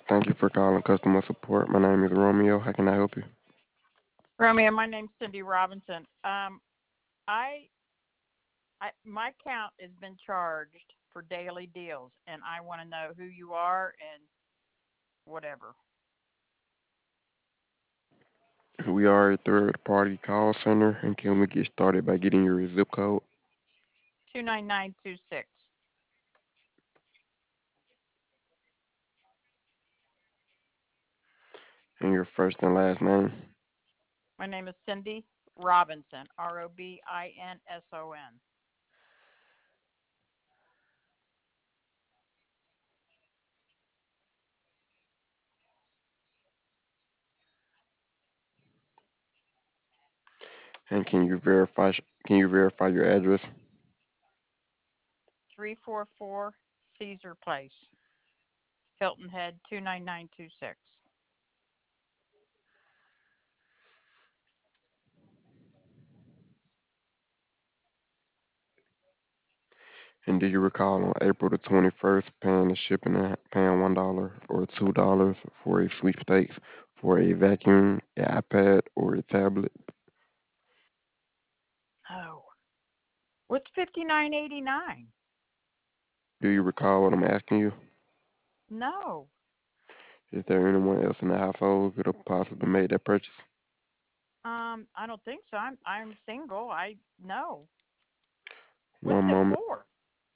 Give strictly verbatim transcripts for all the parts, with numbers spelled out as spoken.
Thank you for calling customer support. My name is Romeo. How can I help you? Romeo, my name's Cindy Robinson. Um, I, I my account has been charged for daily deals, and I want to know who you are and whatever. We are a third party call center, and can we get started by getting your zip code Two nine nine two six. and your first and last name? My name is Cindy Robinson. R O B I N S O N. And can you verify can you verify your address? Three four four Caesar Place, Hilton Head. Two nine nine two six. And do you recall on April the twenty-first paying the shipping and paying one dollar or two dollars for a sweepstakes for a vacuum, an iPad, or a tablet? Oh, what's fifty nine eighty nine? Do you recall what I'm asking you? No. Is there anyone else in the household who could have possibly made that purchase? Um, I don't think so. I'm I'm single. I no. What's One it moment. for?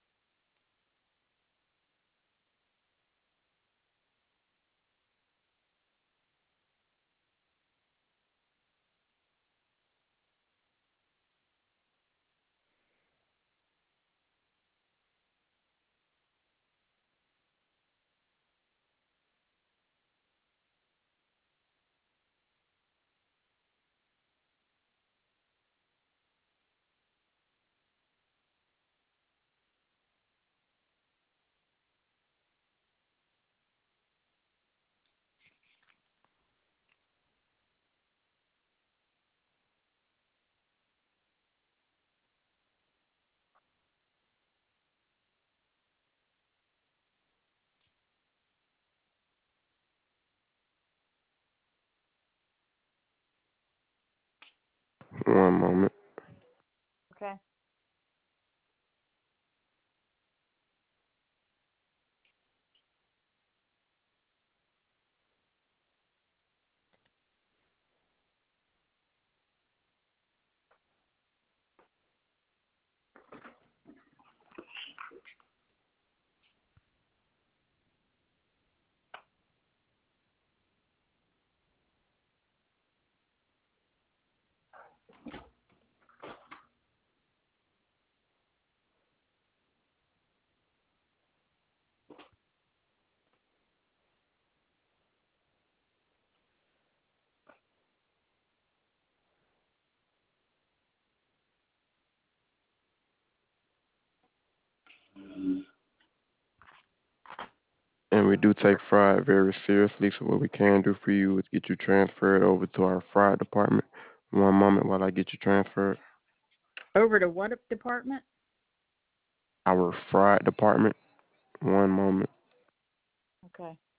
One moment. Okay. And we do take fraud very seriously, so what we can do for you is get you transferred over to our fraud department. One moment while I get you transferred. Over to what department? Our fraud department. One moment. Okay.